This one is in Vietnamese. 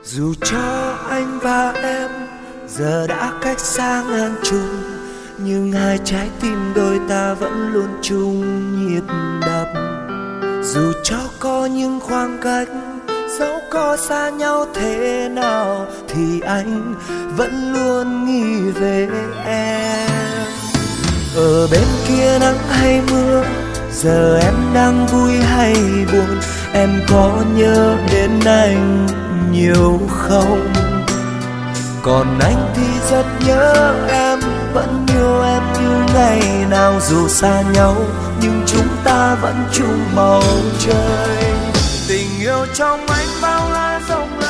Dù cho anh và em giờ đã cách xa ngàn trùng, nhưng hai trái tim đôi ta vẫn luôn chung nhịp đập. Dù cho có những khoảng cách, dẫu có xa nhau thế nào, thì anh vẫn luôn nghĩ về em. Ở bên kia nắng hay mưa, giờ em đang vui hay buồn, em có nhớ đến anh nhiều không? Còn anh thì rất nhớ em, vẫn yêu em như ngày nào. Dù xa nhau nhưng chúng ta vẫn chung màu trời. Tình yêu trong anh bao la rộng lớn,